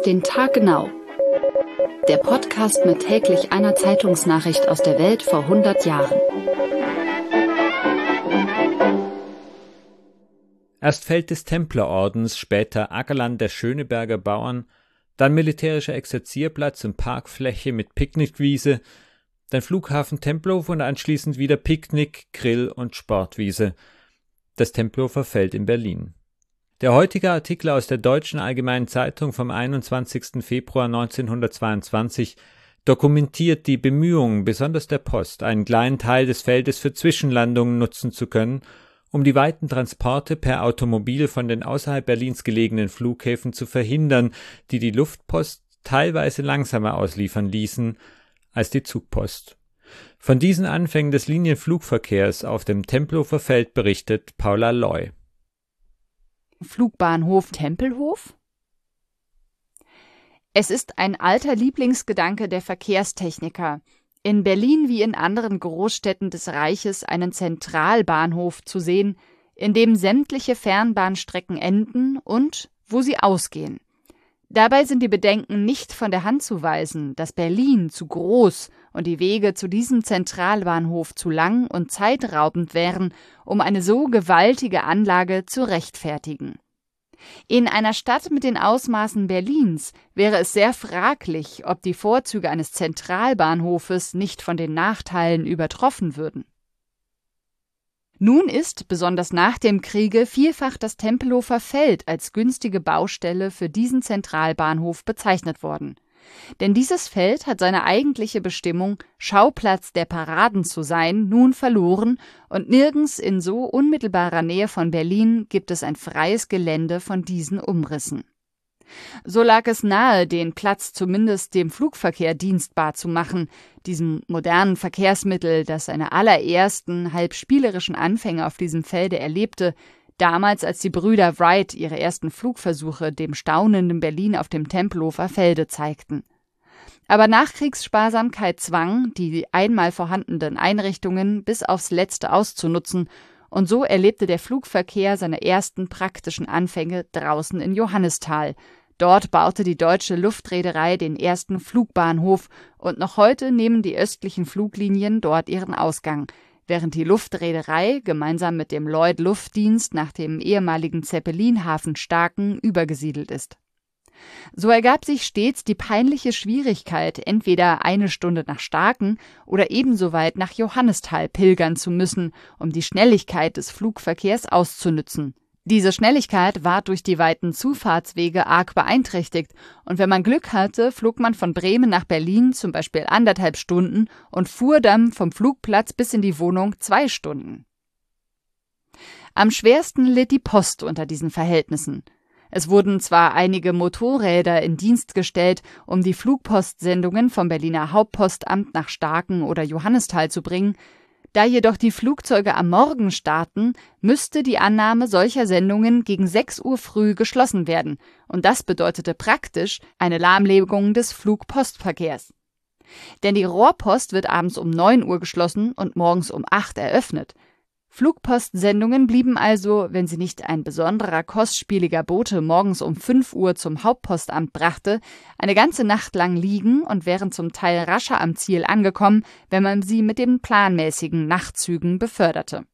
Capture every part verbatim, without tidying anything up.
den Tag genau. Der Podcast mit täglich einer Zeitungsnachricht aus der Welt vor hundert Jahren. Erst Feld des Templerordens, später Ackerland der Schöneberger Bauern, dann militärischer Exerzierplatz und Parkfläche mit Picknickwiese, dann Flughafen Tempelhof und anschließend wieder Picknick, Grill und Sportwiese. Das Tempelhofer Feld in Berlin. Der heutige Artikel aus der Deutschen Allgemeinen Zeitung vom einundzwanzigsten Februar neunzehnhundertzweiundzwanzig dokumentiert die Bemühungen, besonders der Post, einen kleinen Teil des Feldes für Zwischenlandungen nutzen zu können, um die weiten Transporte per Automobil von den außerhalb Berlins gelegenen Flughäfen zu verhindern, die die Luftpost teilweise langsamer ausliefern ließen als die Zugpost. Von diesen Anfängen des Linienflugverkehrs auf dem Tempelhofer Feld berichtet Paula Loy. Flugbahnhof Tempelhof? Es ist ein alter Lieblingsgedanke der Verkehrstechniker, in Berlin wie in anderen Großstädten des Reiches einen Zentralbahnhof zu sehen, in dem sämtliche Fernbahnstrecken enden und wo sie ausgehen. Dabei sind die Bedenken nicht von der Hand zu weisen, dass Berlin zu groß und die Wege zu diesem Zentralbahnhof zu lang und zeitraubend wären, um eine so gewaltige Anlage zu rechtfertigen. In einer Stadt mit den Ausmaßen Berlins wäre es sehr fraglich, ob die Vorzüge eines Zentralbahnhofes nicht von den Nachteilen übertroffen würden. Nun ist, besonders nach dem Kriege, vielfach das Tempelhofer Feld als günstige Baustelle für diesen Zentralbahnhof bezeichnet worden. Denn dieses Feld hat seine eigentliche Bestimmung, Schauplatz der Paraden zu sein, nun verloren und nirgends in so unmittelbarer Nähe von Berlin gibt es ein freies Gelände von diesen Umrissen. So lag es nahe, den Platz zumindest dem Flugverkehr dienstbar zu machen, diesem modernen Verkehrsmittel, das seine allerersten, halb spielerischen Anfänge auf diesem Felde erlebte, damals als die Brüder Wright ihre ersten Flugversuche dem staunenden Berlin auf dem Tempelhofer Felde zeigten. Aber Nachkriegssparsamkeit zwang, die einmal vorhandenen Einrichtungen bis aufs Letzte auszunutzen, und so erlebte der Flugverkehr seine ersten praktischen Anfänge draußen in Johannisthal. Dort baute die Deutsche Luftreederei den ersten Flugbahnhof und noch heute nehmen die östlichen Fluglinien dort ihren Ausgang, während die Luftreederei gemeinsam mit dem Lloyd-Luftdienst nach dem ehemaligen Zeppelinhafen Staaken übergesiedelt ist. So ergab sich stets die peinliche Schwierigkeit, entweder eine Stunde nach Staaken oder ebenso weit nach Johannisthal pilgern zu müssen, um die Schnelligkeit des Flugverkehrs auszunützen. Diese Schnelligkeit war durch die weiten Zufahrtswege arg beeinträchtigt, und wenn man Glück hatte, flog man von Bremen nach Berlin zum Beispiel anderthalb Stunden und fuhr dann vom Flugplatz bis in die Wohnung zwei Stunden. Am schwersten litt die Post unter diesen Verhältnissen. Es wurden zwar einige Motorräder in Dienst gestellt, um die Flugpostsendungen vom Berliner Hauptpostamt nach Staaken oder Johannisthal zu bringen. Da jedoch die Flugzeuge am Morgen starten, müsste die Annahme solcher Sendungen gegen sechs Uhr früh geschlossen werden, und das bedeutete praktisch eine Lahmlegung des Flugpostverkehrs. Denn die Rohrpost wird abends um neun Uhr geschlossen und morgens um acht eröffnet. Flugpostsendungen blieben also, wenn sie nicht ein besonderer kostspieliger Bote morgens um fünf Uhr zum Hauptpostamt brachte, eine ganze Nacht lang liegen und wären zum Teil rascher am Ziel angekommen, wenn man sie mit den planmäßigen Nachtzügen beförderte.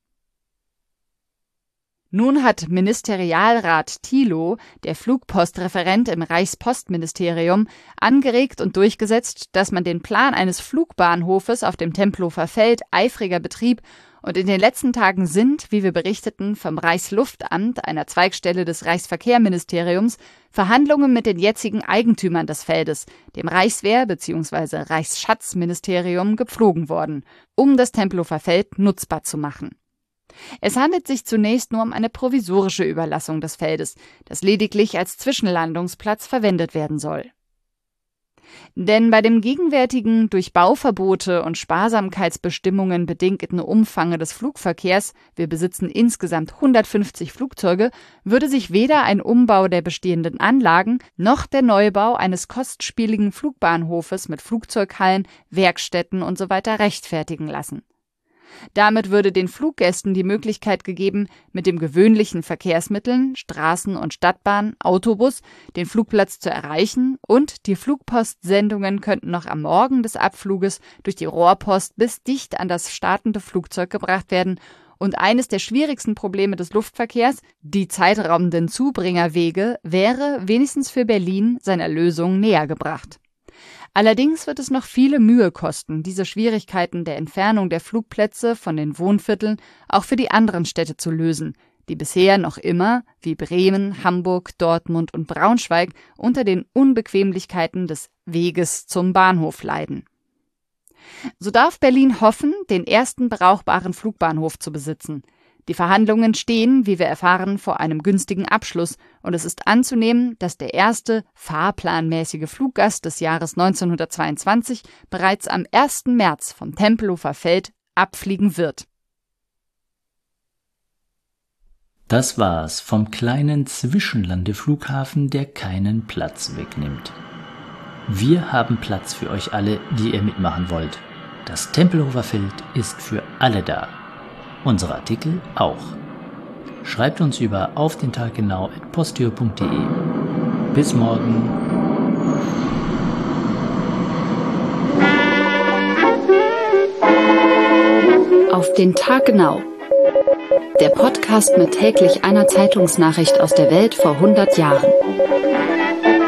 Nun hat Ministerialrat Thilo, der Flugpostreferent im Reichspostministerium, angeregt und durchgesetzt, dass man den Plan eines Flugbahnhofes auf dem Tempelhofer Feld eifriger betrieb, und in den letzten Tagen sind, wie wir berichteten, vom Reichsluftamt, einer Zweigstelle des Reichsverkehrsministeriums, Verhandlungen mit den jetzigen Eigentümern des Feldes, dem Reichswehr- bzw. Reichsschatzministerium, gepflogen worden, um das Tempelhofer Feld nutzbar zu machen. Es handelt sich zunächst nur um eine provisorische Überlassung des Feldes, das lediglich als Zwischenlandungsplatz verwendet werden soll. Denn bei dem gegenwärtigen, durch Bauverbote und Sparsamkeitsbestimmungen bedingten Umfange des Flugverkehrs, wir besitzen insgesamt hundertfünfzig Flugzeuge, würde sich weder ein Umbau der bestehenden Anlagen noch der Neubau eines kostspieligen Flugbahnhofes mit Flugzeughallen, Werkstätten usw. rechtfertigen lassen. Damit würde den Fluggästen die Möglichkeit gegeben, mit dem gewöhnlichen Verkehrsmitteln, Straßen- und Stadtbahn, Autobus, den Flugplatz zu erreichen, und die Flugpostsendungen könnten noch am Morgen des Abfluges durch die Rohrpost bis dicht an das startende Flugzeug gebracht werden. Und eines der schwierigsten Probleme des Luftverkehrs, die zeitraubenden Zubringerwege, wäre wenigstens für Berlin seiner Lösung näher gebracht. Allerdings wird es noch viele Mühe kosten, diese Schwierigkeiten der Entfernung der Flugplätze von den Wohnvierteln auch für die anderen Städte zu lösen, die bisher noch immer, wie Bremen, Hamburg, Dortmund und Braunschweig, unter den Unbequemlichkeiten des Weges zum Bahnhof leiden. So darf Berlin hoffen, den ersten brauchbaren Flugbahnhof zu besitzen. Die Verhandlungen stehen, wie wir erfahren, vor einem günstigen Abschluss, und es ist anzunehmen, dass der erste fahrplanmäßige Fluggast des Jahres neunzehnhundertzweiundzwanzig bereits am ersten März vom Tempelhofer Feld abfliegen wird. Das war's vom kleinen Zwischenlandeflughafen, der keinen Platz wegnimmt. Wir haben Platz für euch alle, die ihr mitmachen wollt. Das Tempelhofer Feld ist für alle da. Unsere Artikel auch. Schreibt uns über auf den Tag genau at posteo punkt de. Bis morgen. Auf den Tag genau. Der Podcast mit täglich einer Zeitungsnachricht aus der Welt vor hundert Jahren.